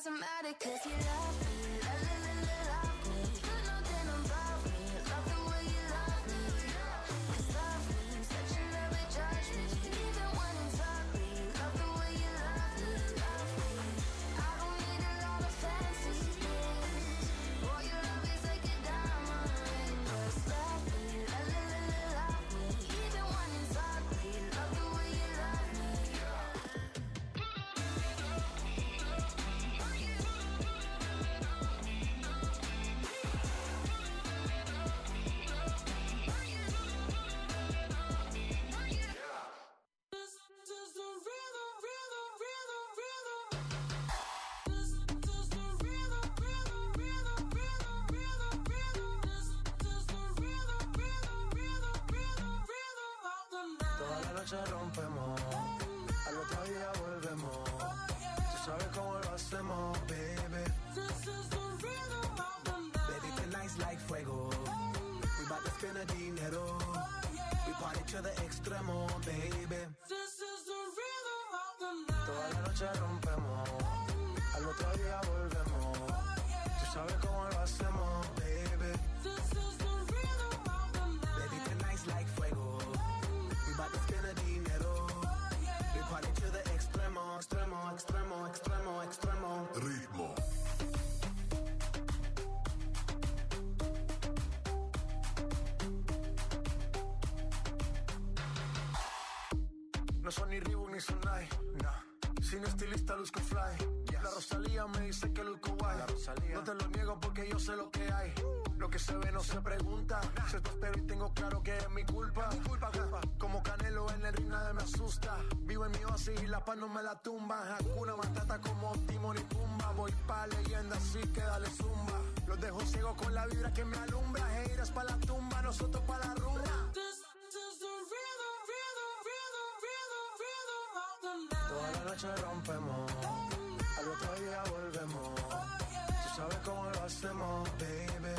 automatic, 'cause you love me, love me. You know that I'm above me, love the way you love me. 'Cause love me, such a never judge me, even when it's ugly. Love the way you love me, love me. I don't need a lot of fancy things. Boy, your love is like a diamond ring. 'Cause love me, love me. Even when it's ugly, love the way you love me. Toda la noche rompemos, al otro día volvemos. Tú sabes cómo lo hacemos, baby. Baby, tonight's like fuego. We bout to spend the dinero. We party to the extremo, baby. Toda la noche rompemos, al otro día volvemos. Tú sabes cómo lo hacemos, baby. Baby, tonight's like fuego. We bout to spend the dinero. We party to the extremo, extremo, extremo, extremo, extremo. Ritmo. No son ni Reebok ni Sonai, nah. Sin estilista luzco fly, yes. La Rosalía me dice que luzco guay. No te lo niego porque yo sé lo que hay. Lo que se ve no se pregunta. Se te espero y tengo claro que es mi culpa. Como Canelo en el ring nadie me asusta. Vivo en mi oasis y la paz no me la tumba. Hakuna Matata como Timon y Pumba. Voy pa' leyenda así que dale zumba. Los dejo ciego con la vibra que me alumbra. Heiras pa' la tumba, nosotros pa' la rumba. Toda la noche rompemos, al otro día volvemos. Tú sabes cómo lo hacemos, baby.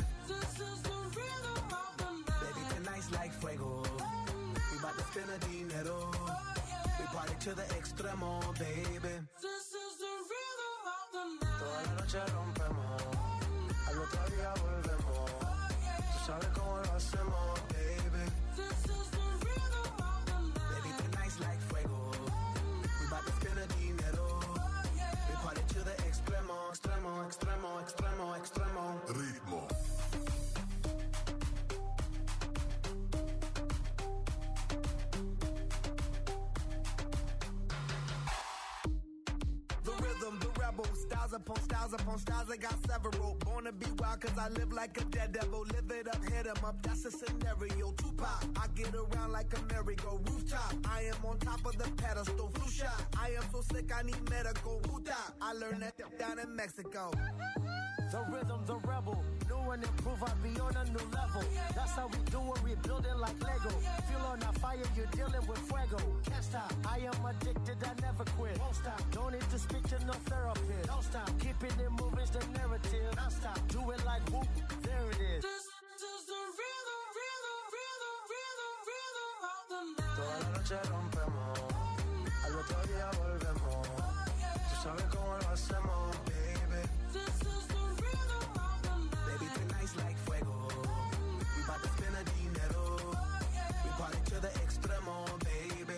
Baby, tonight's like fuego. We bout to spend the dinero. We party to the extremo, baby. Toda la noche rompemos, al otro día volvemos. Tú sabes cómo lo hacemos, baby. Baby, tonight's like fuego. Bout to spend the dinero. We party to the extremo, extremo, extremo, extremo, extremo. Ritmo. The rhythm, the rebel, styles upon styles upon styles, I got several. Born to be wild cause I live like a dead devil. Live it up, hit 'em up, that's a scenario. Tupac, I get around like a merry-go rooftop. I am on top of the pedestal, flu shot. I am so sick I need medical. Puta, I learned that down in Mexico. The rhythm, the rebel, new and improve, I be on a new level. That's how we do it, we building like Lego. Feel on a fire, you're dealing with fuego. Can't stop, I am addicted, I never quit. Won't stop, don't need to speak to no therapist. Don't stop, keeping it moving's the narrative. Don't stop, do it like whoop, there it is. Toda la noche rompemos, al otro día volvemos. Tú sabes cómo lo hacemos, baby. Baby, tonight's like fuego. We bout to spend the dinero. We party to the extremo, baby.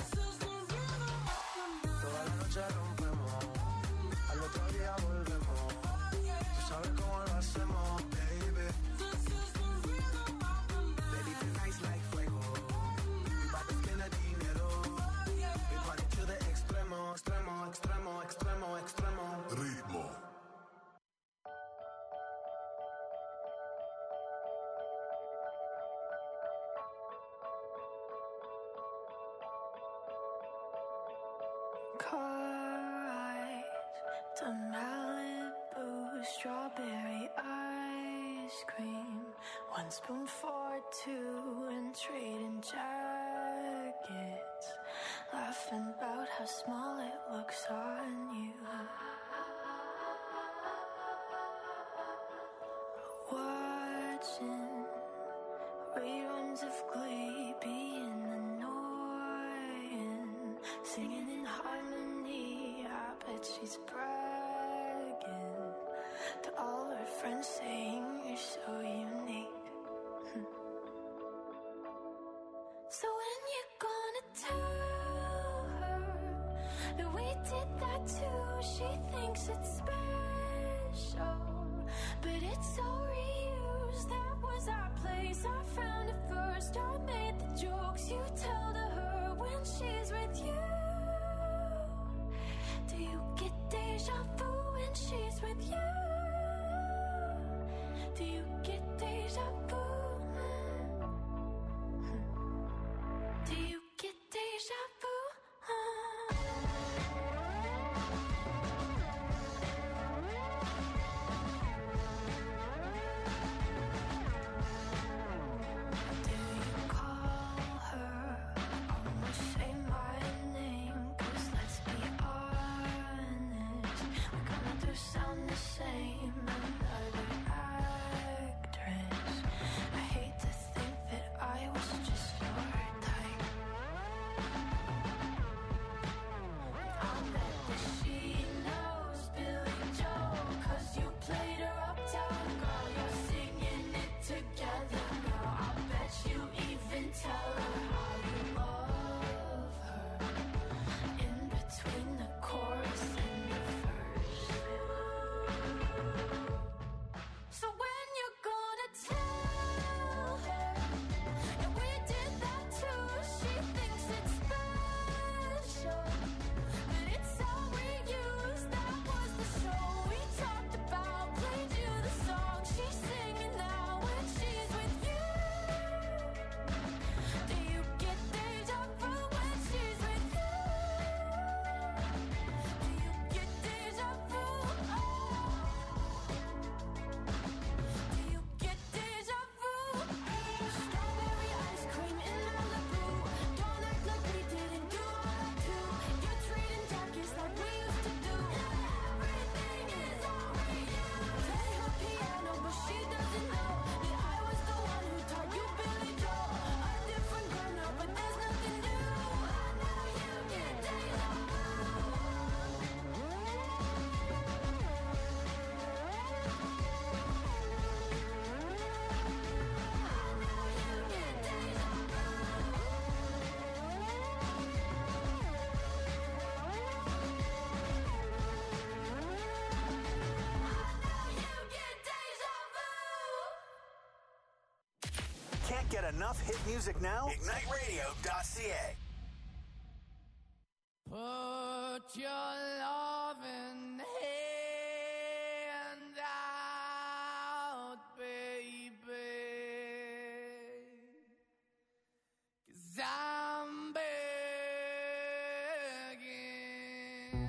Toda la noche rompemos, al otro día volvemos. Tú sabes cómo lo hacemos, baby. Baby, tonight's like fuego. We bout to spend the dinero. We party to the extremo, extremo, extremo, extremo, extremo. Ritmo. Car eyes to Malibu, strawberry ice cream. 1 spoon for 2 and trading jackets. Laughing about how small it looks on you. Watching reruns of Glee, being annoying. Singing in harmony, I bet she's bragging. to all her friends saying you're so unique. So when you're gonna tell her that we did that too, she thinks it's special, but it's so reused. That was our place, I found it first. I made the jokes you tell to her when she's with you. Do you get deja vu when she's with you? Do you get deja vu? Do you get deja vu? Do you call her? Almost say my name, 'cause let's be honest, we kinda do sound the same. Another actress. I hate to think that I was just your type. I bet that she knows Billy Joel, 'cause you played her uptown girl. You're singing it together now. I bet you even tell her how you love her in between the chorus and the verse. So when you're gonna tell her that we did that too, she thinks it's special, but it's all we use. That was the show we talked about, played you the song she's singing now when she's with you. Do you get deja vu when she's with you? Do you get deja vu? Do you get deja vu? Strawberry ice cream in Malibu. Don't act like we didn't do all that too. You're treating jackets like we used to do. Everything is all we use. Play her piano, but she doesn't know that I was the one who taught you Billy Joel. A different girl now, but there's nothing new. I know you get deja vu. Can't get enough hit music now? IgniteRadio.ca. Put your loving hand out, baby, 'cause I'm begging.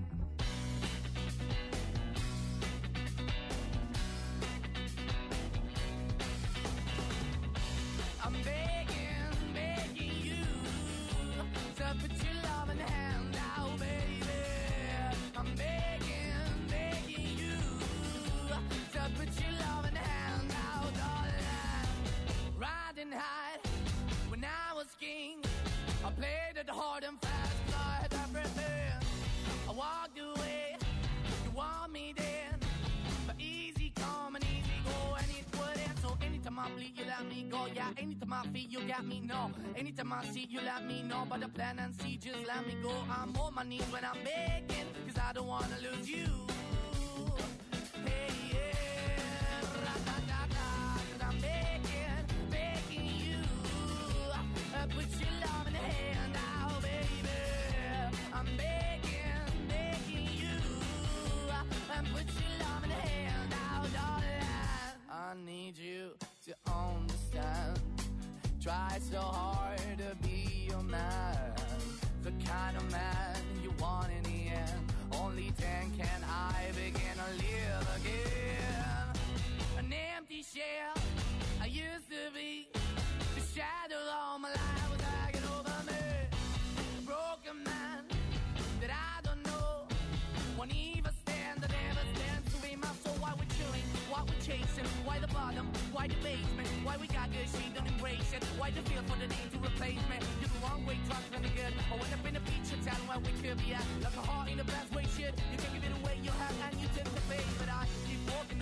I'm begging, begging you to put your loving hand out, baby. I'm begging, begging you to put your loving hand out, darling. Riding high when I was king, I played it hard and fast, 'cause I had everything. I walked away, you want me then, but easy come and easy go, and it wouldn't. So anytime I bleed, you let me go. Yeah, anytime I feel, you got me, no. Anytime I see, you let me know. But the plan and see, just let me go. I'm on my knees when I'm begging, 'cause I don't wanna lose you. Hey, yeah, ra-da-da-da, 'cause I'm begging, begging you. Put your love in the hand out, baby. I'm begging, begging you. Put your love in the hand out, darling. I need you to understand. Try so hard to be your man, the kind of man you want in the end. Only then can I begin to live again. An empty shell I used to be, the shadow all my life was hanging over me. A broken man that I don't know, won't even stand, that never stands to be my soul. Why we're chilling, why we're chasing, why the bottom, why the basement, why we got good, she don't embrace it, why the feel for the need to replace me. You're the wrong way, trying to be good. I went up in a feature town where we could be at, like a heart in the best way, shit. You can give it away, you have, and you tend to pay, but I keep walking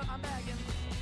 I'm begging.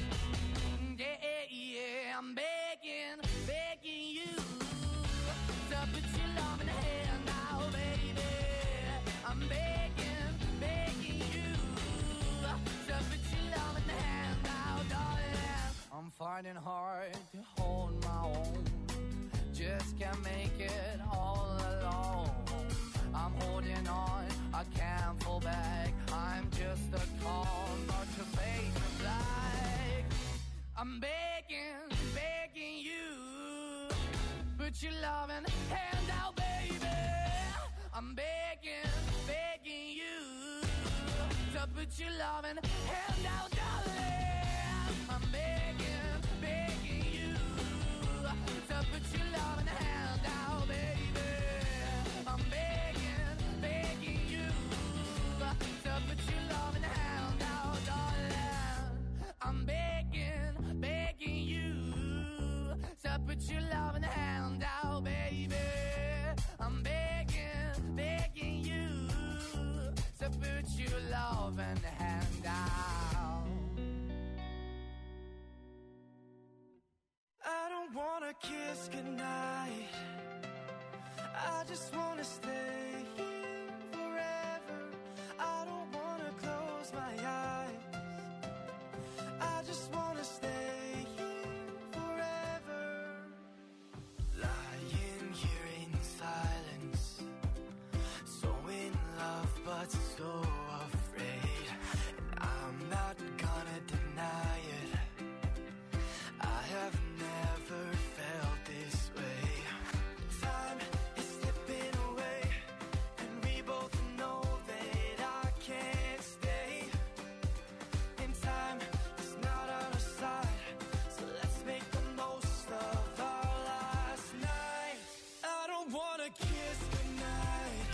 Yeah, I'm begging, begging you to put your love in the hand now, baby. I'm begging, begging you to put your love in the hand now, darling. I'm finding hard to hold my own. Just can't make it all alone. I'm holding on, I can't fall back. I'm just a call, not your face is black. I'm begging, begging you, put your loving hand out, baby. I'm begging, begging you, to put your loving hand out, darling. I'm begging, begging you, to put your loving hand out, baby. I'm begging, begging you, to put your loving hand out, darling. I'm begging, begging you, to put your loving hand out, baby. I'm begging, begging you, to put your loving hand out. I don't wanna kiss goodnight. I just wanna stay here forever. I don't wanna close my eyes. I just wanna stay here forever. Lying here in silence, so in love but so afraid. And I'm not gonna deny it, I have never felt this way. Time is slipping away, and we both know that I can't stay. And time is not on our side, so let's make the most of our last night. I don't wanna kiss goodnight,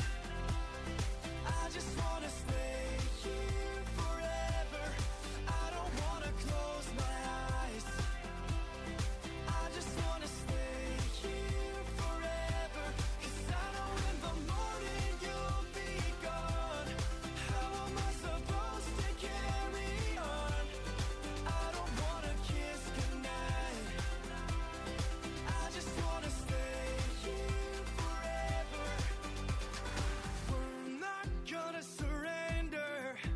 I just wanna stay here forever. I don't wanna close my eyes, I just wanna stay here forever. 'Cause I know in the morning you'll be gone. How am I supposed to carry on? I don't wanna kiss goodnight, I just wanna stay here forever. We're not gonna surrender,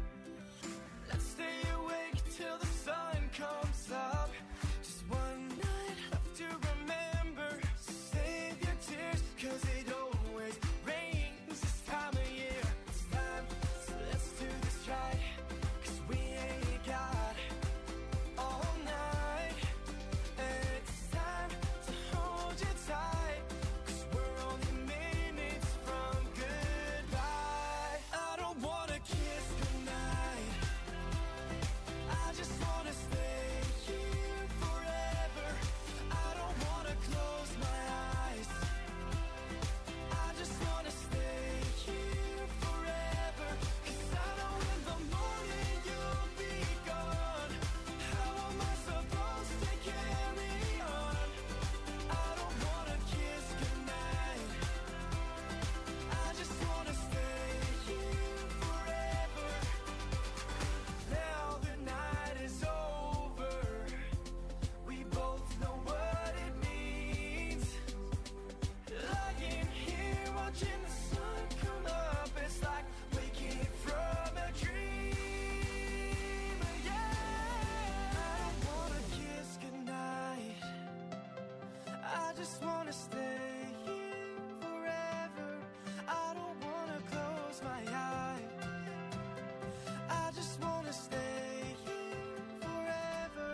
let's stay awake till the sun comes up. Just one night left to remember, so save your tears, 'cause it always rains this time of year. It's time, so let's do this right, 'cause we ain't got all night. And it's time to hold you tight, 'cause we're only minutes from goodbye. I don't wanna kiss goodnight, I just wanna stay here forever. I don't wanna close my eyes, I just wanna stay here forever. 'Cause I know in the morning you'll be gone. How am I supposed to carry on? I don't wanna kiss goodnight, I just wanna stay here forever. Now the night is over, we both know what it means. Lying here watching the sun come up, it's like waking from a dream. Yeah, I don't wanna kiss goodnight, I just wanna stay here forever. I don't wanna close my eyes, I just wanna stay here forever.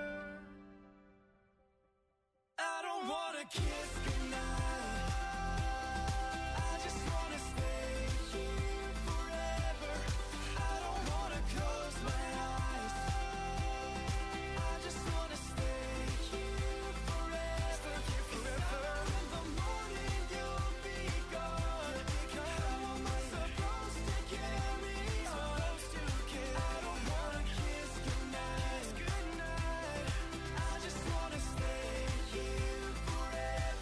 I don't wanna kiss goodnight, I just wanna stay here forever. I don't wanna close my eyes, I just wanna stay here forever. In the morning you'll be gone. How am I supposed to carry on? I don't wanna kiss goodnight, I just wanna stay here forever.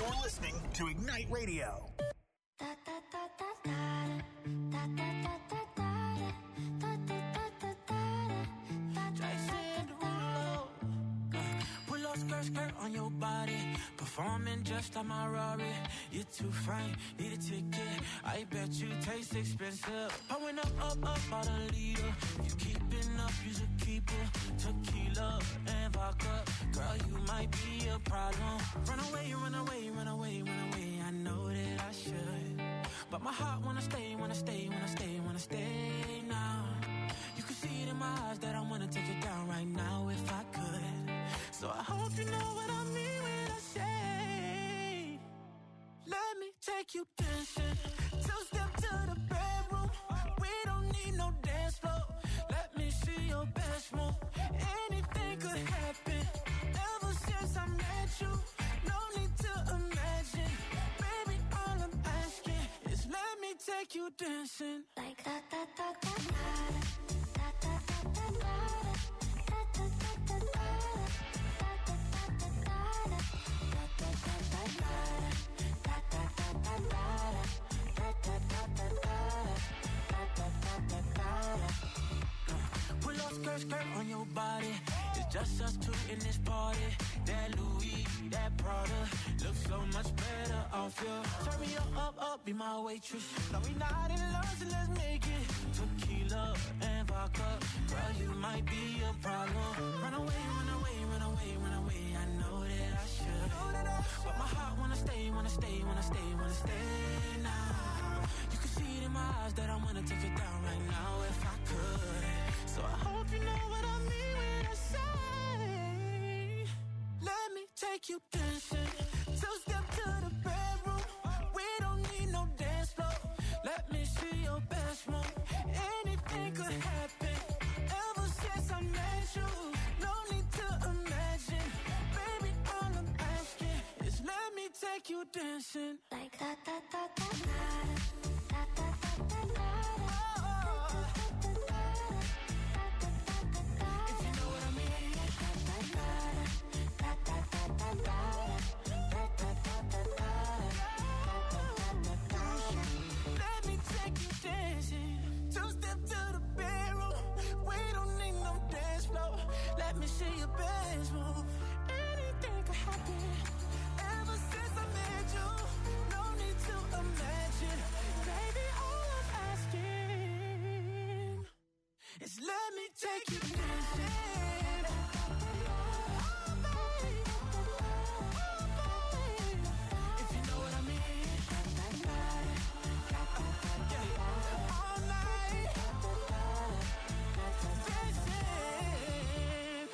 You're listening to Ignite Radio. Jason Derulo. Pull up skirt on your body. Performing just like my Rari. You're too fine, need a ticket. I bet you taste expensive. Pouring up, about a liter. You keeping up, you should keep it. Tequila and vodka. Girl, you might be a problem. Run away, run away, run away, run away. I know that I should. But my heart wanna stay, wanna stay, wanna stay, wanna stay now. You can see it in my eyes that I wanna take it down right now if I could. So I hope you know what I mean when I say, let me take you dancing. Two-step to the bedroom. We don't need no dance floor. Let me see your best move. Anything could happen. Ever since I met you, no need to imagine. Baby, all I'm asking is let me take you dancing. Like that, that, that, that, that. Pull up skirt on your body. It's just us two in this party. That Louis, that Prada looks so much better off you. Turn me up, be my waitress. No, we not in love, so let's make it. Tequila and vodka. Girl, you might be a problem. Run away, run away, run away, run away. I know that I should. But my heart wanna stay, wanna stay, wanna stay, wanna stay now. You can see it in my eyes that I wanna take it down right now if I could. So I hope you know what I mean when I say, let me take you dancing. Two-step to the bedroom. We don't need no dance floor. Let me see your best move. Anything could happen. Ever since I met you, no need to imagine. Baby, all I'm asking is let me take you dancing. Like that, that, that, that, that. It's let me take you dancing. Oh, baby. Oh, baby. If you know what I mean. Yeah. All night. Dancing.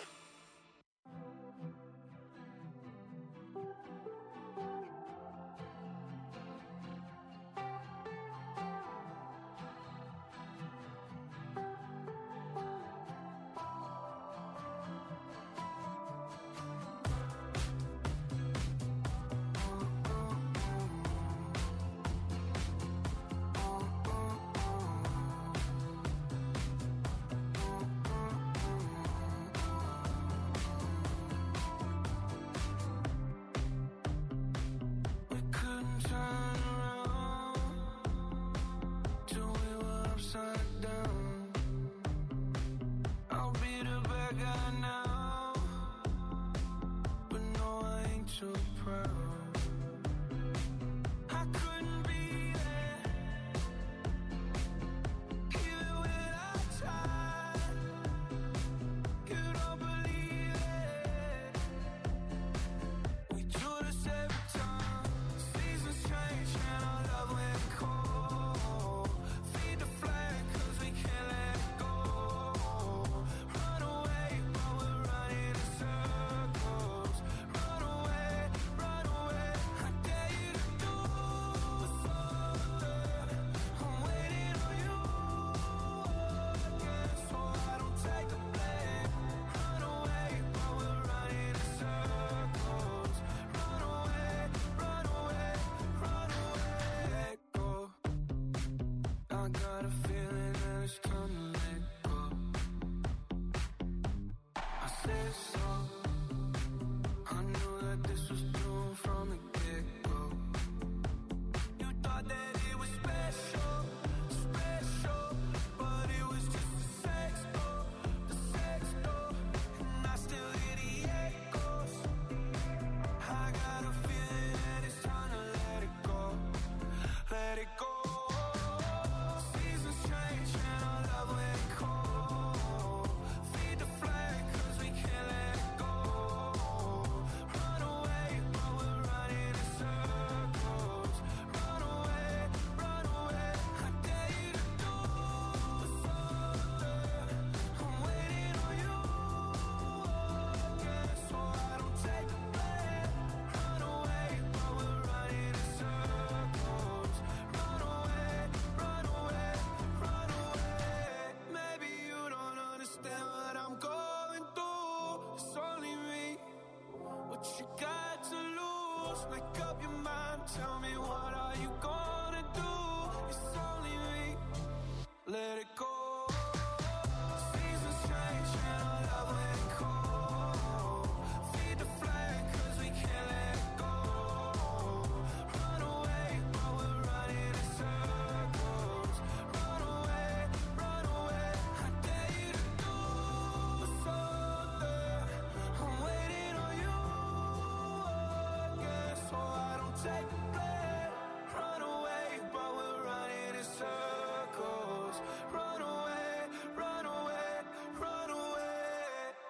Make up your mind, tell me what are you gonna do? It's only me, let it go. Seasons change and our love let it go. Feed the flame cause we can't let it go. Run away, but we're running in circles. Run away, I dare you to do something. I'm waiting on you again, so I don't take the blame. Run away, but we're running in circles. Run away, run away, run away.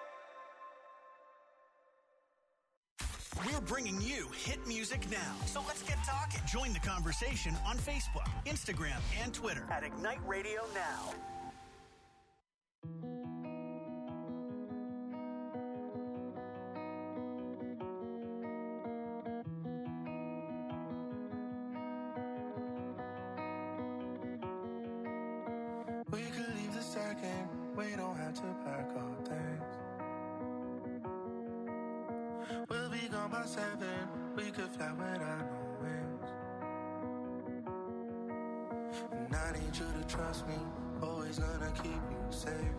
We're bringing you hit music now. So let's get talking. Join the conversation on Facebook, Instagram, and Twitter at Ignite Radio Now. We could leave the second, we don't have to pack our things. We'll be gone by 7, we could fly without no wings. And I need you to trust me, always gonna keep you safe.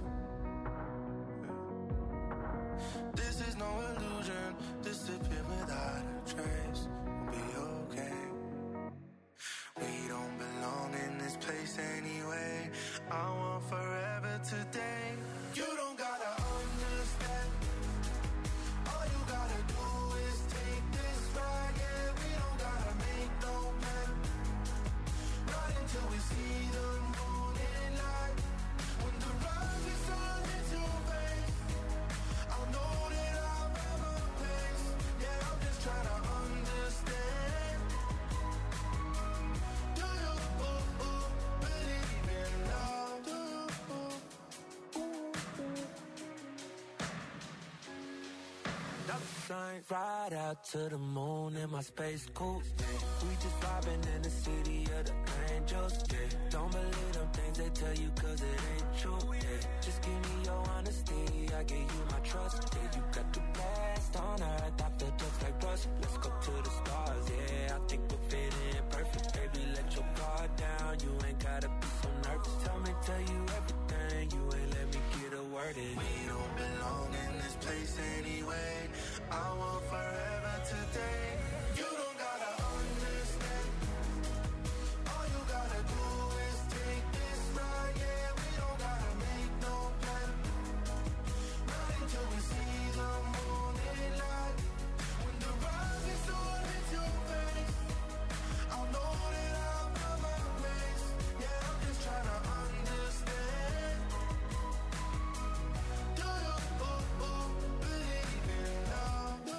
This is no illusion, disappear without a trace. We'll be okay. We don't belong in this place anyway. I want forever today. You don't gotta understand. All you gotta do is take this ride. Yeah, we don't gotta make no plan. Right until we see the morning light. When the rise is on into face, I'll know that I'll have a place. Yeah, I'm just trying to understand. Do you believe in love? Do you? Ride out to the moon in my space coupe. We just vibing in the city of the angels. Yeah. Don't believe them things they tell you cause it ain't true. Yeah. Just give me your honesty, I give you my trust. Yeah, you got the best on earth, I feel just like rust. Let's go to the stars, yeah, I think we'll fit in perfect. Baby, let your guard down, you ain't gotta be so nervous. Tell you everything, you ain't let me get a word in. We don't belong in this place anyway. I want forever today. You don't gotta understand. All you gotta do is take this ride. Yeah, we don't gotta make no plan. Right until we see the morning light. When the rise is on into your face, I'll know that I'll have my place. Yeah, I'm just trying to understand. Do you believe in love? Do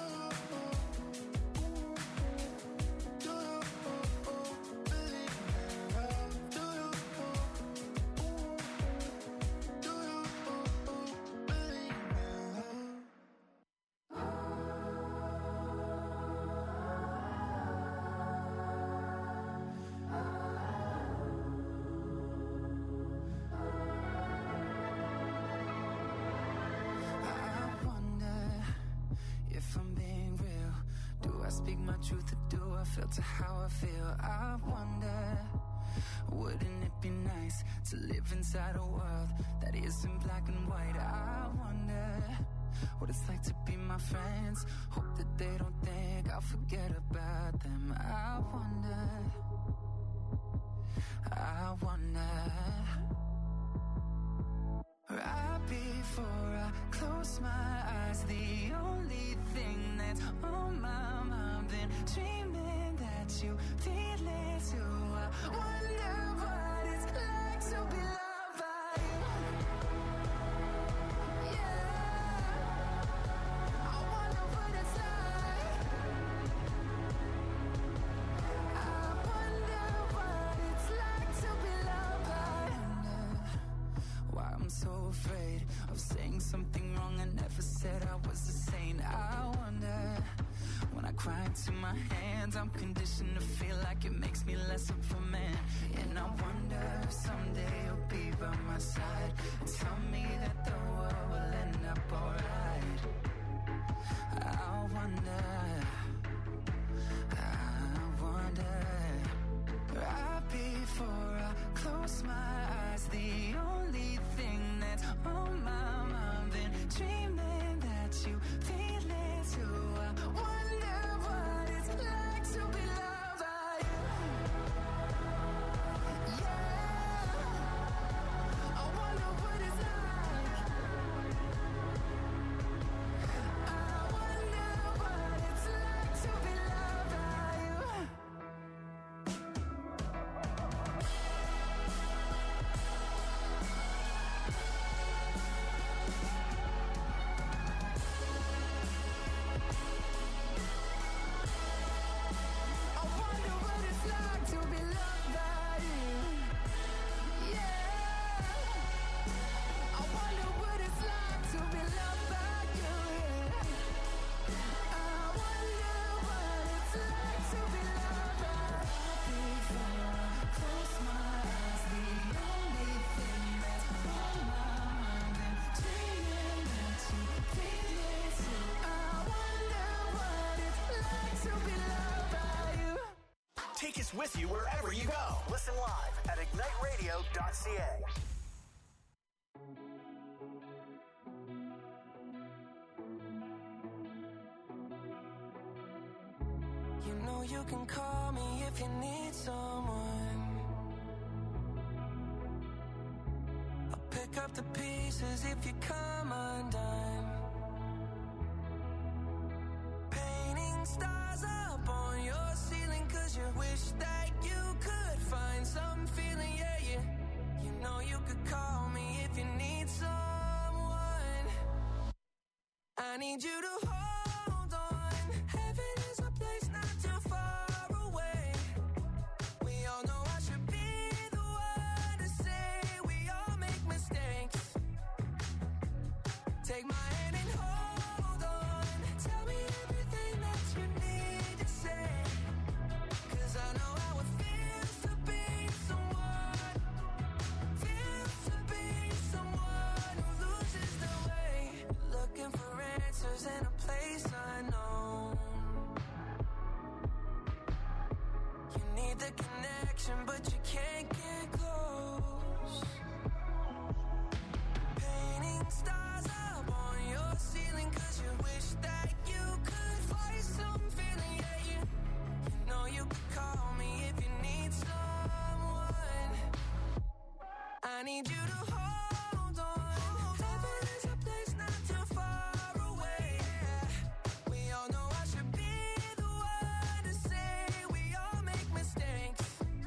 you believe in love? Do you believe in love? I wonder if I'm being real. Do I speak my truth or do I filter how I feel? I wonder, wouldn't it be nice to live inside a world that isn't black and white? I wonder what it's like to be my friends. Hope that they don't think I'll forget about them. I wonder, right before I close my eyes, the only thing that's on my mind, been dreaming that you feel it too. I wonder what it's like to be loved by you. Yeah, I wonder what it's like. I wonder what it's like to be loved by you. Why I'm so afraid of saying something wrong. I never said I was a saint. I wonder, when I cry into my hands, I'm conditioned to feel like it makes me less of a man. And I wonder if someday you'll be by my side and tell me that the world will end up alright. I wonder, I always with you wherever you go. Listen live at igniteradio.ca. You know you can call me if you need someone. I'll pick up the pieces if you come undone. Painting stars up on your ceiling 'cause you wish that you could find some feeling, yeah, yeah. You know you could call me if you need someone. I need you to hold on. Heaven is a place not too far away. We all know I should be the one to say we all make mistakes. Take my hand and hold on. Tell me everything that you need to say. 'Cause I know how it feels to be someone. Feels to be someone who loses their way. Looking for answers in a place unknown. You need the connection, but you can't get close. Painting stars up on your ceiling 'cause you wish that you could find some feeling, yeah, yeah. You know you could call me if you need someone. I need you to hold on. Heaven is a place not too far away. We all know I should be the one to say we all make mistakes.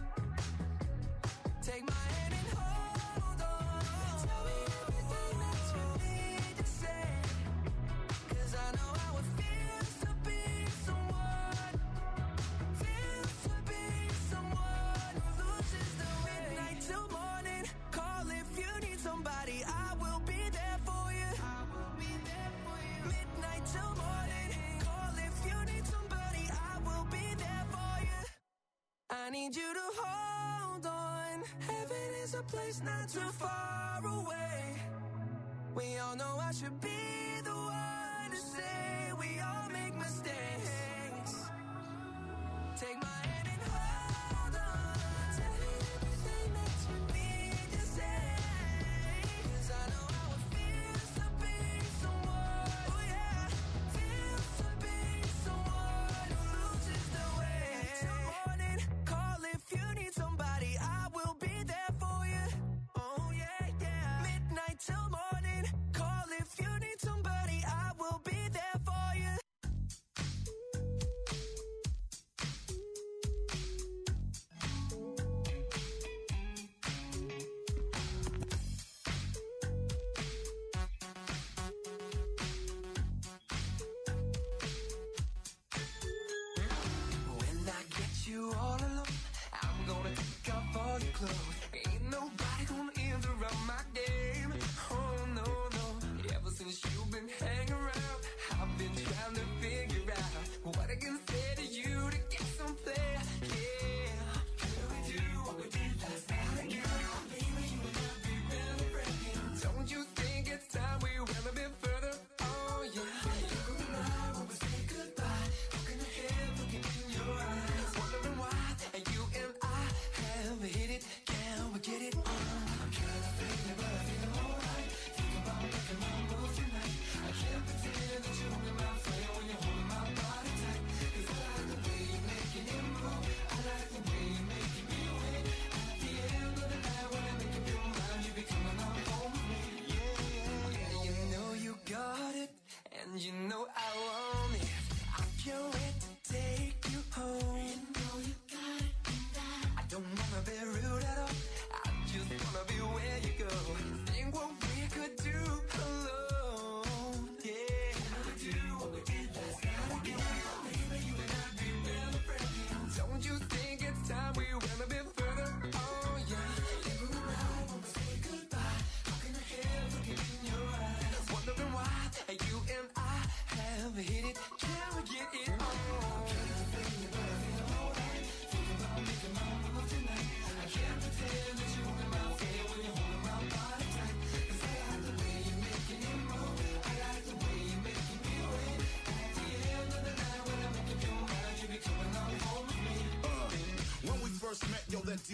Take my hand and hold on. Tell me everything that you need to say. 'Cause I know how it feels to be someone. Feels to be someone who loses the way. Midnight till morning. Call if you need somebody. I will be there for you. I will be there for you. Midnight till morning. Call if you need somebody. I will be there for you. I need you to hold on. Heaven is a place not too far away. We all know I should be the one to say we all make mistakes. Take my hand and hold on. Tell me everything that you need to say. 'Cause I know how it feels to be someone. Oh yeah, feels to be someone who loses their way. Till morning, call if you need somebody. I will be there for you. Oh yeah, yeah. Midnight till morning, call if you need somebody. I will be there for you.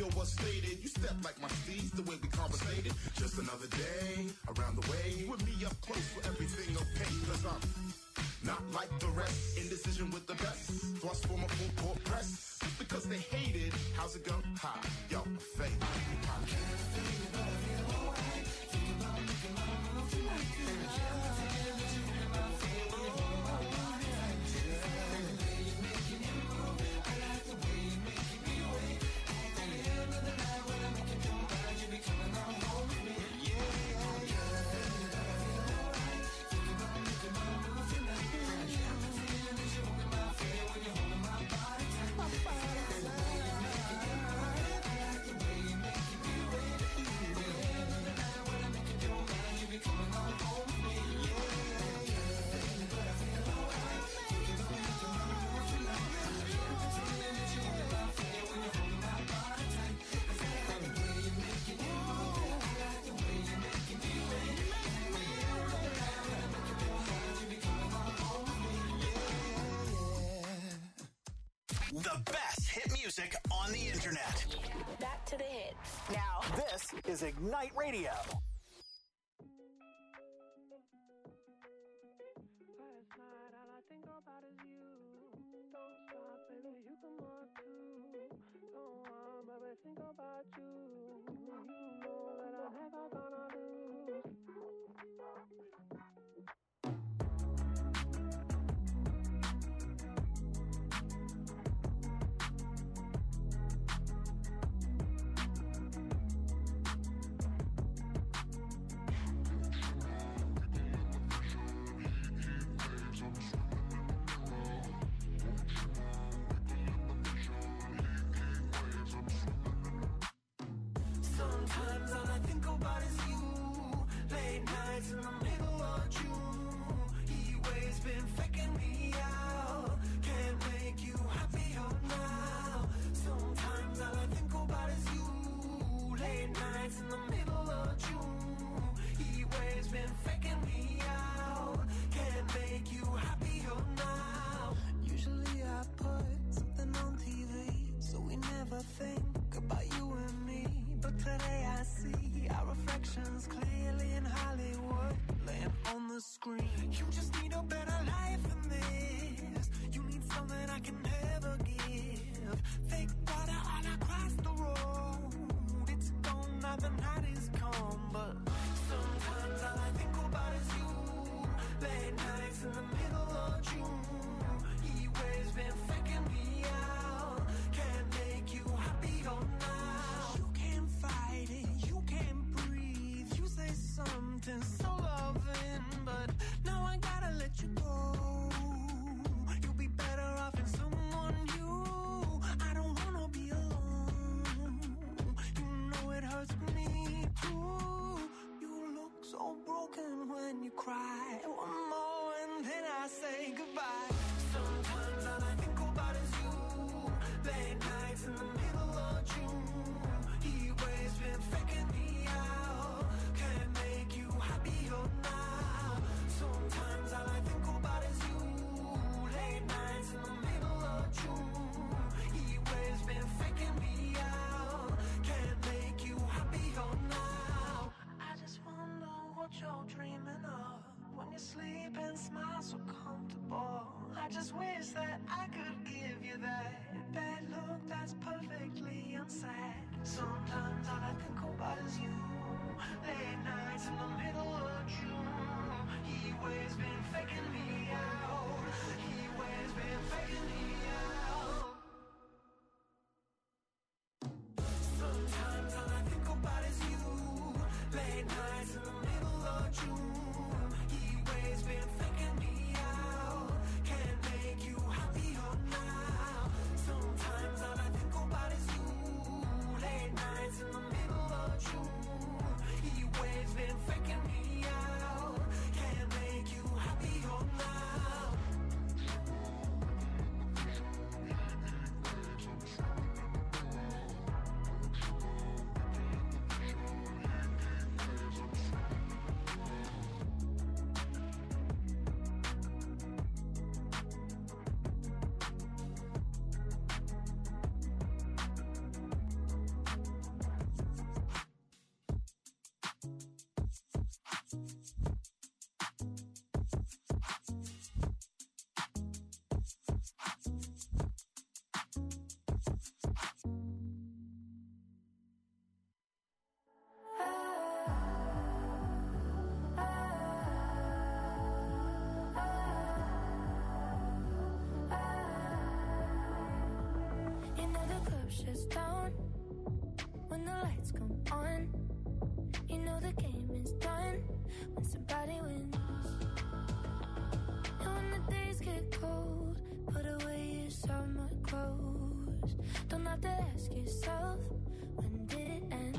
radio was stated. You step like my steez, the way we conversated. Just another day around the way. With me up close for everything okay. Cause I'm not like the rest. Indecision with the best. Thrust for my full court press. Just because they hated. How's it go? Ha, yo, fake. The best hit music on the internet. Back to the hits. Now, this is Ignite Radio. Last night, all I think about is you. Don't stop, baby, you can walk too. Don't want, baby, think about you. You know that I'm never gonna lose. Sometimes all I think about is you. Late nights in the middle of June. He waves been faking me out. Can't make you happier now. Sometimes all I think about is you. Late nights in the middle of June. He waves been faking me out. Can't make you happier now. Usually I put something on TV, so we never think about you and me. But today I see our reflections clearly in Hollywood, laying on the screen. You just need a better life than this. You need something I can never give. Fake water all across the road. It's gone now, the night is come. But sometimes all I think about is you. Late nights in the middle of June. He waves been faking me out. Can't make you happier now. You can't fight it, you can't breathe. You say something so loving, but now I gotta let you go. You'll be better off in someone new. I don't wanna be alone. You know it hurts me too. You look so broken when you cry. One more and then I say goodbye. Sometimes all I think about is you. Late nights in the middle of June. He waves been faking me out. Can't make you happier now. Sometimes all I think about is you. Late nights in the middle of June. He waves been faking me out. Can't make you happier now. I just wonder what you're dreaming of when you sleep and smile so comfortable. I just wish that I could give you that bad look that's perfectly unsaid. Sometimes all I think about is you. Late nights in the middle of June. He waves been faking me out. He waves been faking me out. Sometimes all I think about is you. Late nights in the middle of June. He waves been faking me out. Can't make you happier now. Sometimes all I think about is you. Late nights in the middle of June. He waves been faking me out. Can't make you happier now. shuts down, when the lights come on, you know the game is done when somebody wins. And when the days get cold, put away your summer clothes. Don't have to ask yourself, when did it end?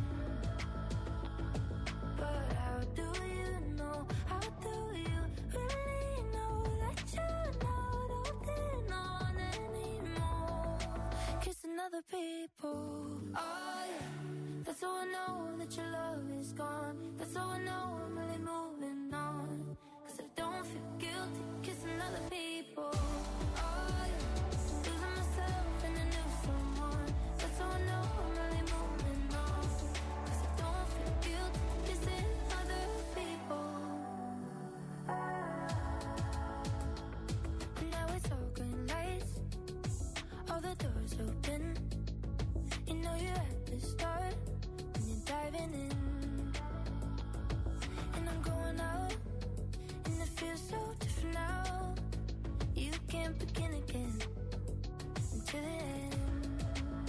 But how do you know, how do you really know that you're not holding on anymore? Kissing other people, oh yeah. That's how I know that your love is gone. That's how I know I'm really moving on. 'Cause I don't feel guilty kissing other people, oh yeah. Losing myself in a new someone. That's how I know I'm really moving on. 'Cause I don't feel guilty kissing other people. And now it's all green lights, all the doors open. You know you're at the start when you're diving in. And I'm going out, and it feels so different now. You can't begin again until it ends.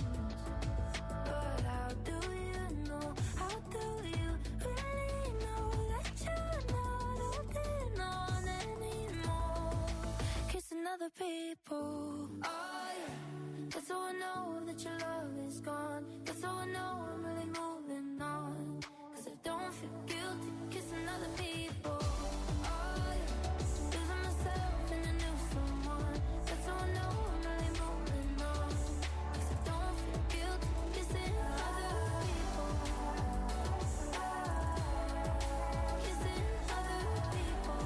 But how do you know, how do you really know that you're not holding on anymore? Kissing other people, oh yeah. That's how I know that your love is gone. That's how I know I'm really moving on. 'Cause I don't feel guilty kissing other people, oh yeah. Losing myself in a new someone. That's how I know I'm really moving on. 'Cause I don't feel guilty kissing other people. Kissing other people.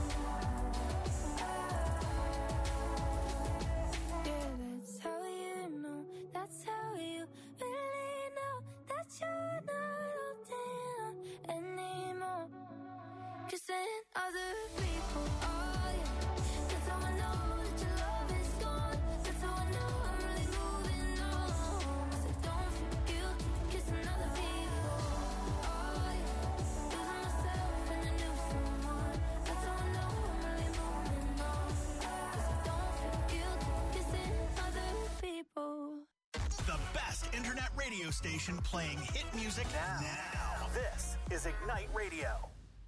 Yeah, that's how you know. That's how you really know that you're not holding on anymore. Kissing other people, oh yeah. That's how I know that your love is gone. That's how I know I'm really moving on. 'Cause I don't feel guilty kissing other people, oh yeah. Losing myself in a new someone. That's how I know I'm really moving on. 'Cause I don't feel guilty kissing other people. The best internet radio station playing hit music now. This is Ignite Radio.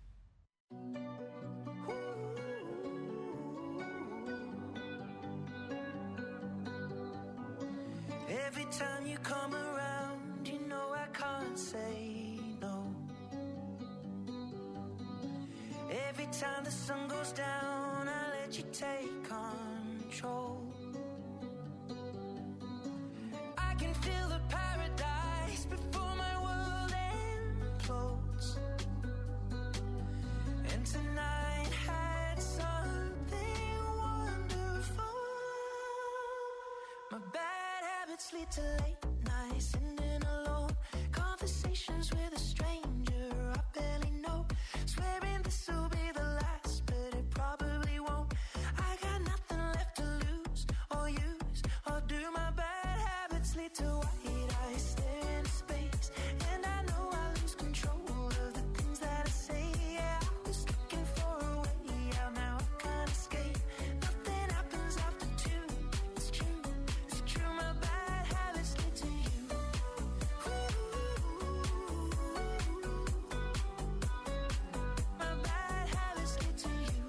Every time you come around, you know I can't say no. Every time the sun goes down, I let you take control. I can feel the paradise before my world implodes. And tonight had something wonderful. My bad habits lead to late nights, sitting alone. Conversations with a stranger I barely know. Swearing this will be the last, but it probably won't. I got nothing left to lose or use or do. My bad habits lead to white eyes stare into space, and I know I lose control of the things that I say. Yeah, I was looking for a way out, now I can't escape. Nothing happens after two. It's true, it's true. My bad habits lead to you. My bad habits lead to you.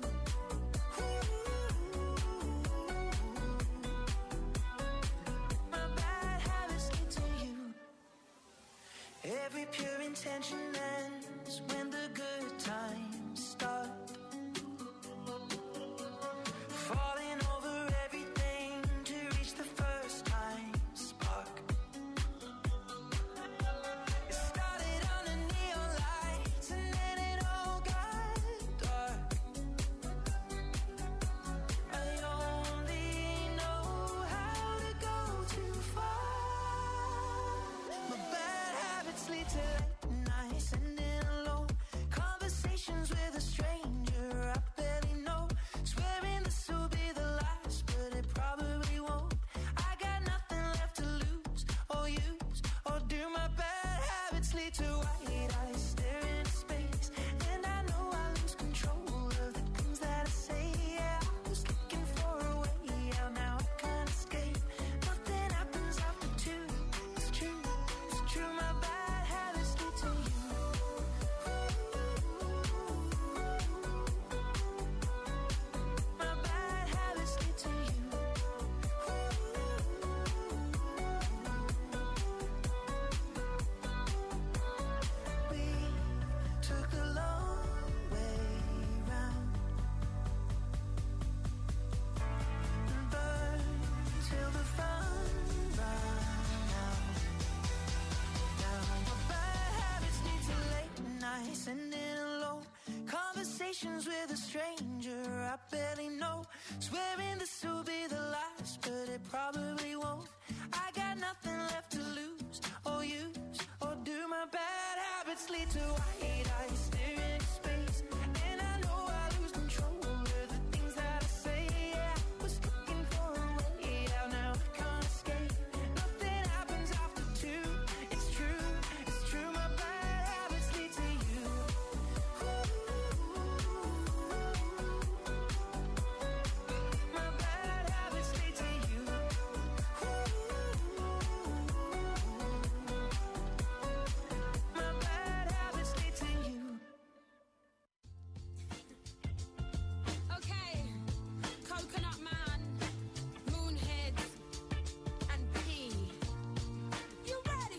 My bad habits lead to you. Every pure intention ends when the good times start. Falling over everything to reach the first time spark. It started under neon lights and then it all got dark. I only know how to go too far. My bad habits lead to late nights, sitting alone. Conversations with a stranger I barely know. Swearing this will be the last, but it probably won't. I got nothing left to lose or use or do. My bad habits lead to white eyes stare into space, and I know I lose control of the things that I say. Yeah, I was looking for a way out, now I can't escape. Nothing happens after two. It's true. conversations with a stranger I barely know. Swearing this will be the last, but it probably won't. I got nothing left to lose or use, or do my bad habits lead to white eyes staring at space? And I know I lose control of the things that I say. Yeah, I was looking for a way out, now I can't escape. Nothing happens after two. It's true, my bad habits lead to you. My bad habits lead to you. My bad habits lead to you. Okay, Coconut Man, Moonhead, and P. You ready?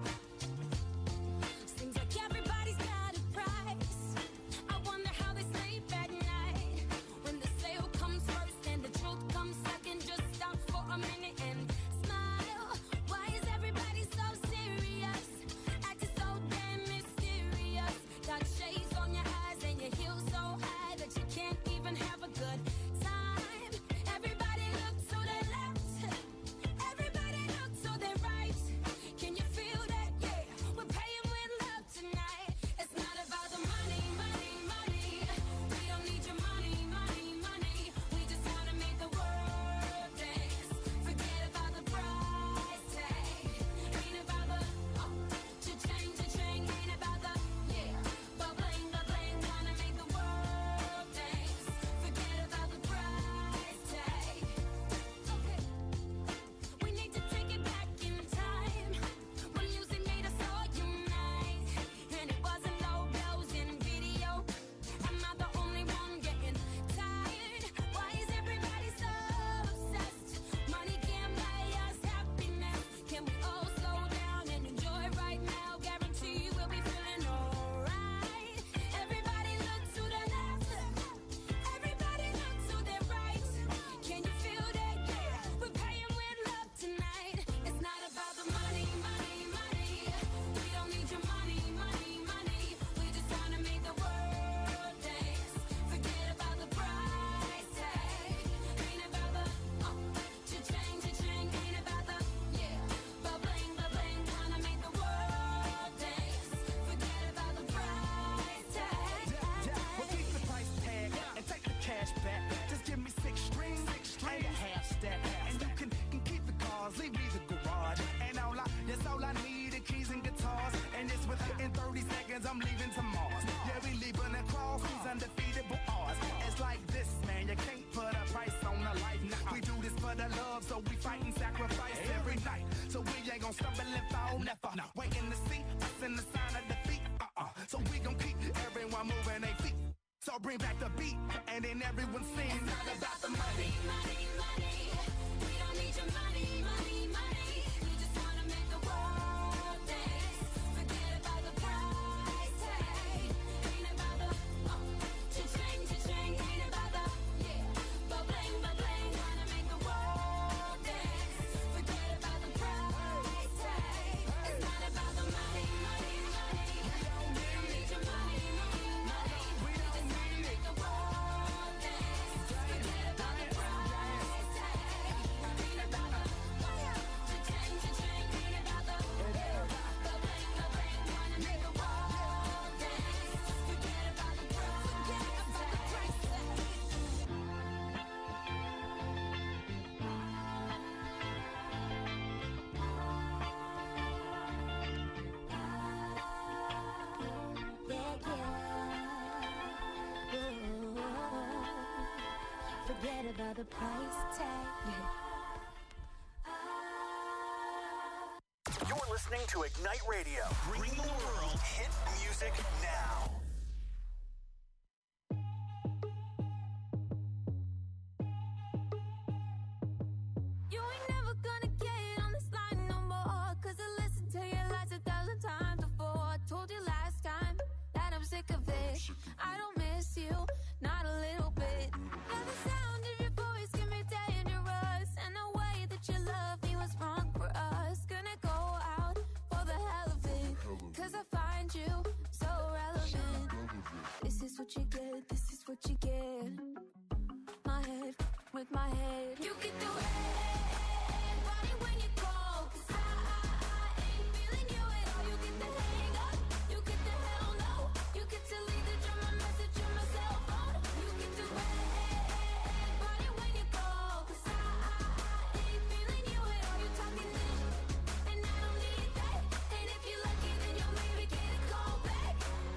Seems like everybody's got a price. I wonder how they sleep at night. When the sale comes first and the truth comes second, just stop for a minute and smile. Why is everybody so serious? Acting so damn mysterious. Got shades on your eyes and your heels so high that you can't even have a good time. Everybody look to the left. Everybody look to the right. Can you feel that? Yeah, we're paying with love tonight. It's not about the money, money, money. We don't need your money, money, money. We just wanna make the world dance. Forget about the price tag. Ain't about the cha-ching, cha-ching. Ain't about the ba-bling, ba-bling. Wanna make the world dance. Forget about the price tag. Okay, we need to take it back in time when music made us all unite, and it wasn't no blows in video. Am I the only one getting tired? Why is everybody so obsessed? Money can't buy us happiness. Can we all slow down and enjoy right now? Guarantee we'll be feeling alright. Everybody look to the left. Everybody look to the right. Can you feel that? Yeah, we're paying with love tonight. It's not about the money, money, money. We don't need your money, money, money. We just wanna make the world dance. Forget about the price tag. Ain't about the cha-ching, cha-ching. Ain't about the ba-bling, ba-bling. Wanna make the world dance. Forget about the price tag. Well, keep the price tag and take the cash back. Just give me 6 strings and a half stack. And you can keep the cars, leave me the garage. And that's all I need, the keys and guitars. And it's within 30 seconds, I'm leaving to Mars. Yeah, we leaving across these undefeatable odds. It's like this, man, you can't put a price on a life. Nah, we do this for the love, so we fight and sacrifice every night. So we ain't gon' stumble and fall, never. Waiting to see us in the sign of defeat. So we gon' keep everyone moving their feet. So bring back the beat, and then everyone sings. It's not about the money, money, money. We don't need your money, money, money. We just wanna make the world dance. Forget about the price tag. Ain't about the cha-ching, cha-ching. Ain't about the ba-bling, ba-bling. Wanna make the world dance. Forget about the price tag. It's not about the money, money, money. We don't need your money, money, money. We just wanna make the world dance. Forget about the price tag. Ain't about the cha-ching, cha-ching. Ain't about the ba-bling, ba-bling. Wanna make the world dance. Forget about the price tag. Forget about the price tag. You're listening to Ignite Radio, bringing the world hit music now. You ain't never gonna get on this line no more. 'Cause I listened to your lies 1,000 times before. I told you last time that I'm sick of it. I don't miss you, not a little bit. Now the sound of your voice can be dangerous, and the way that you love me was wrong for us. Gonna go out for the hell of it, 'cause I find you so relevant. This is what you get, this what you get. My head with my head. You get the red body when you call. 'Cause I ain't feeling you at all. You get the hang up, you get the hell no. You get to leave the drama message on my cell phone. You get the red body when you call. 'Cause I ain't feeling you at all. You talking this, and I don't need that. And if you're lucky, then you'll maybe get a call back.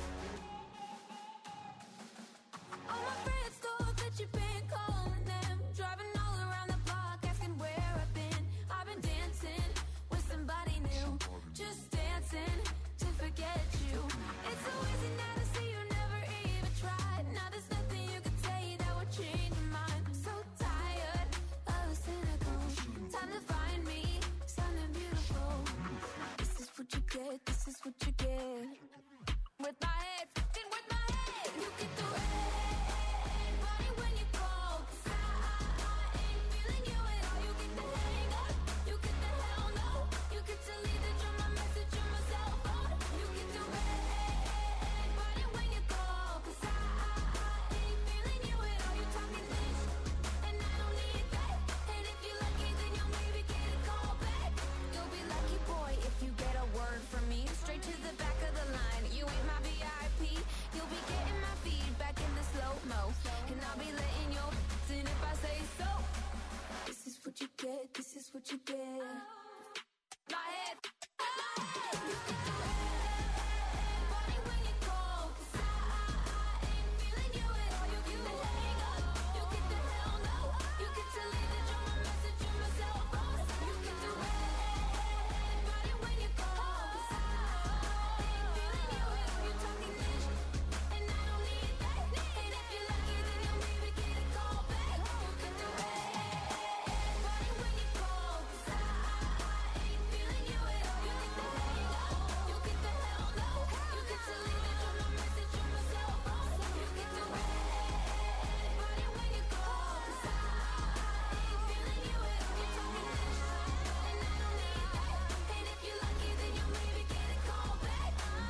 All my friends thought that you've been calling them, driving all around the block, asking where I've been. I've been dancing with somebody new, just dancing to forget you. It's so easy now to see you never even tried. Now there's nothing you could say that would change your mind. So tired of the cynical. Time to find me something beautiful. This is what you get. This is what you get. With my head, fucking with my head. You get the red body when you call. 'Cause I ain't feeling you at all. You get the hang up, you get the hell no. You get to leave the drama message on my cell phone. You get the red body when you call. 'Cause I ain't feeling you at all. You talking this, and I don't need that. And if you're lucky, then you'll maybe get a call back. You'll be lucky, boy, if you get a word from me. Straight to the back of the line. You ain't my VIP. You'll be getting my feedback in the slow-mo. And I'll be letting your in if I say so. This is what you get. This is what you get. My head. You get the red body when you call. 'Cause I ain't feeling you at all. You get the hang up, you get the hell no. You get to leave the drama message on my cell phone. You get the red body when you call. 'Cause I ain't feeling you at all. You talking this, and I don't need that. And if you're lucky, then you'll maybe get a call back. You get the red body when you call. 'Cause I ain't feeling you at all. You get the hang up, you get the hell no. You get to leave the drama message on my cell phone. You get the red body when you call. 'Cause I ain't feeling you at all. You talking this, and I don't need that. And if you're lucky, then you'll maybe get a call back.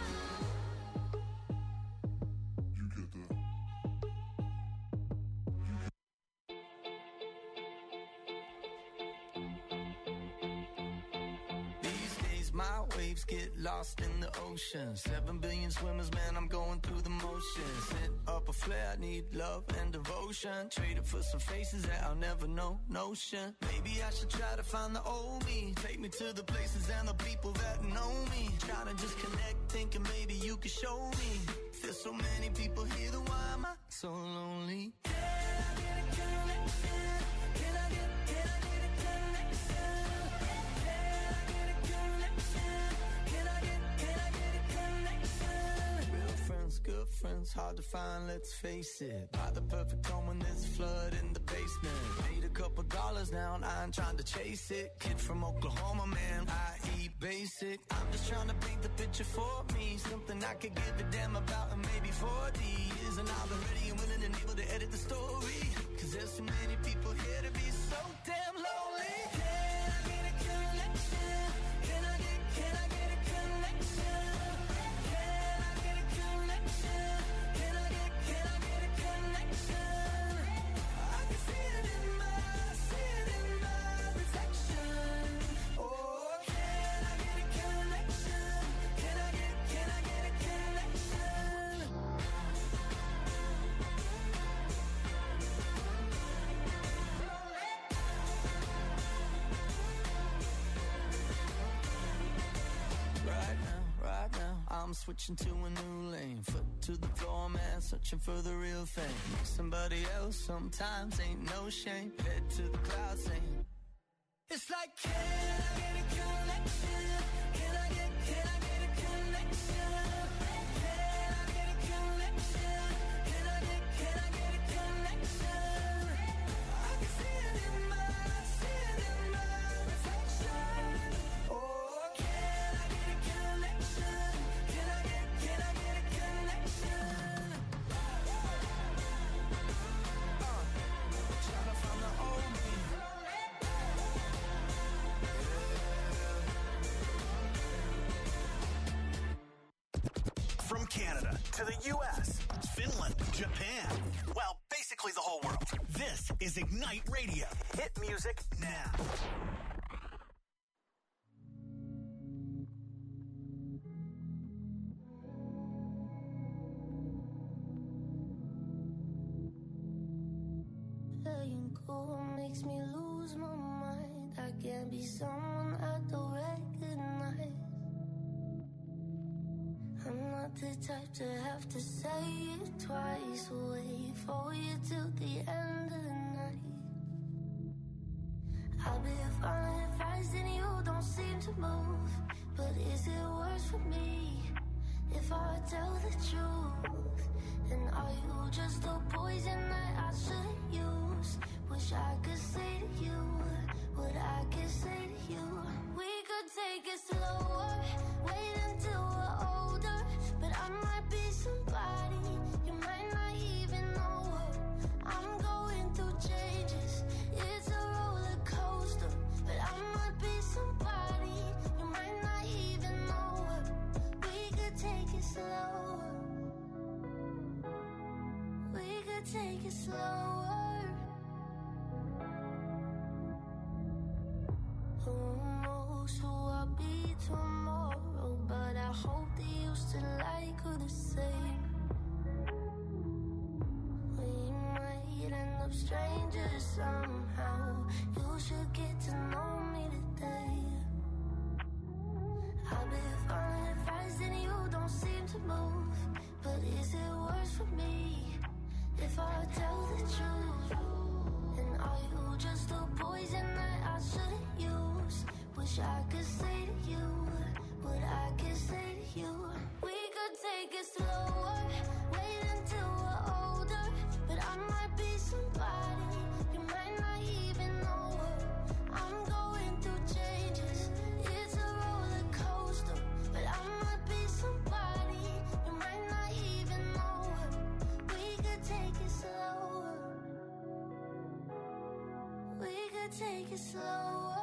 You get the. These days my waves get lost in the ocean. 7 billion swimmers, man, I'm going through the motions. Lit up a flare, need love and devotion. Traded for some faces that I'll never know, notion. Maybe I should try to find the old me. Take me to the places and the people that know me. Trying to just connect, thinking maybe you could show me. There's so many people here, then why am I so lonely? Can I get a connection? Can I get a connection? Can I get a connection? Can I get a connection? Real friends, good friends, hard to find, let's face it. Buy the perfect home when there's a flood in the basement. Made a couple dollars now and I ain't trying to chase it. Kid from Oklahoma, man, I eat basic. I'm just trying to paint the picture for me. Something I could give a damn about in maybe 40 years. And I'll be ready and willing and able to edit the story. 'Cause there's so many people here to be so damn lonely. Can I get a connection? Can I get a connection? Can I get a connection? Can I get a connection? I can see it in my reflection. Oh, can I get a connection? Can I get a connection? Right now, I'm switching to a new lane. Foot to the floor, man, searching for the real thing. Somebody else sometimes ain't no shame. Head to the clouds saying, it's like, can I get a connection? Can I get a connection? Can I get a connection? Can I get a connection? I can see it in my reflection. Oh, can I get a connection? Can I get a connection? Trying to find the old me. From Canada to the U.S., Finland, Japan. Well, basically the whole world. This is Ignite Radio. Hit music now. Letting go makes me lose my mind. I can't be someone I don't recognize. I'm not the type to have to say it twice. Wait for you till the end of the night. I've been following advice and you don't seem to move. But is it worse for me if I tell the truth? And are you just a poison that I shouldn't use? Wish I could say to you what I could say to you. We could take it slower, wait until we're older. But I might be somebody you might not even know her. I'm going through changes, it's a roller coaster. But I might be somebody you might not even know her. We could take it slower. We could take it slower. Who knows who I'll be tomorrow? But I hope they used to like her the same. We might end up strangers somehow. You should get to know me today. I've been following advice and you don't seem to move. But is it worse for me if I tell the truth? And are you just a poison that I shouldn't use? Wish I could say to you what I could say to you. We could take it slower, wait until we're older. But I might be somebody you might not even know her. I'm going through changes, it's a roller coaster. But I might be somebody you might not even know her. We could take it slower. We could take it slower.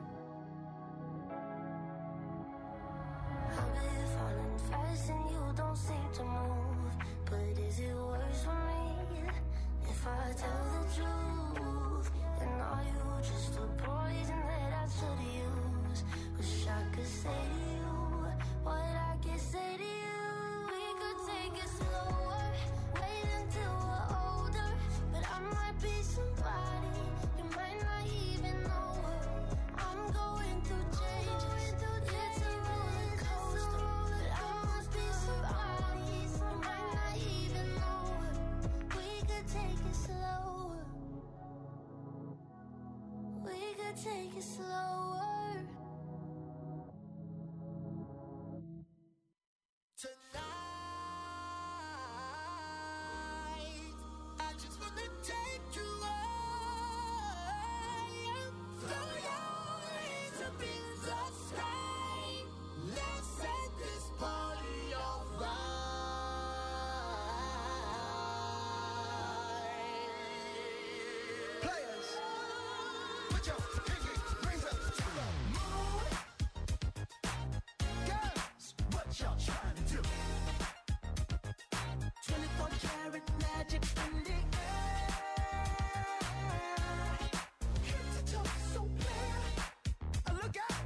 I've been falling fast and you don't seem to move. But is it worse for me if I tell the truth? And are you just a poison that I should use? Wish I could say to you what I could say to you. We could take it slower, wait until we're older. But I might be somebody you might not even know her. I'm going through changes, it's a roller coaster. But I must be somebody you might not even know her. We could take it slower. We could take it slower. Tonight, I just wanna take you higher. Throw your hands up in the sky. Let's set this party on fire. Players, put your pinky rings up to the moon. Girls, what y'all trying to do? 24 karat magic in the air. Head to toe, so clear. Look out!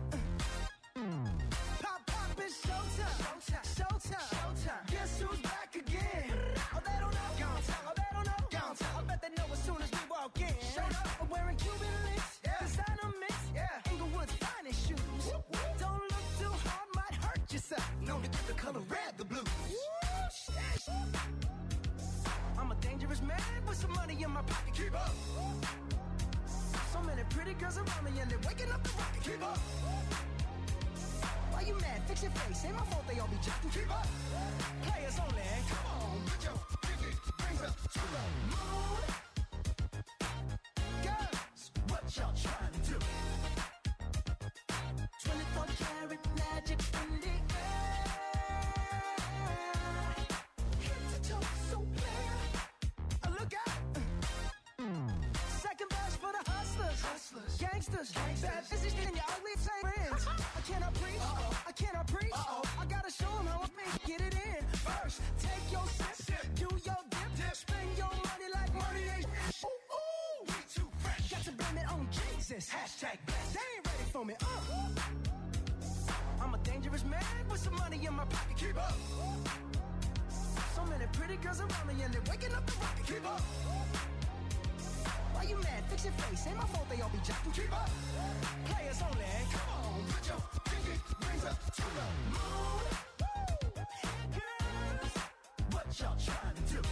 Pop, pop, it's showtime. Showtime. Guess who's back again? Oh, they don't know. Oh, they don't know. I bet they know as soon as we walk in. I'm wearing Cuban links, designer mix, Inglewood's finest shoes. Don't look too hard, might hurt yourself. Known to get the color red, the blue. I'm a dangerous man with some money in my pocket. Keep up. So many pretty girls around me and they're waking up the rocket. Keep up. Why you mad? Fix your face. Ain't my fault they all be jacking. Keep up. Players only. Come on, put your pinky rings up to the moon. Girls, what y'all trying to do? 24 karat magic in the air. Head to toe, so clear. Look out! Second verse for the hustlers. Gangsters. Bad business in your ugly friends. I cannot preach. I cannot preach. I gotta show them how I make get it in. First, take your sip. Do your dip. Hashtag blessed. They ain't ready for me. I'm a dangerous man with some money in my pocket. Keep up. So many pretty girls around me and they're waking up the rocket. Keep up. Why you mad? Fix your face. Ain't my fault they all be jacking. Keep up. Players only. Come on, put your pinky rings up to the moon. Girls, what y'all trying to do?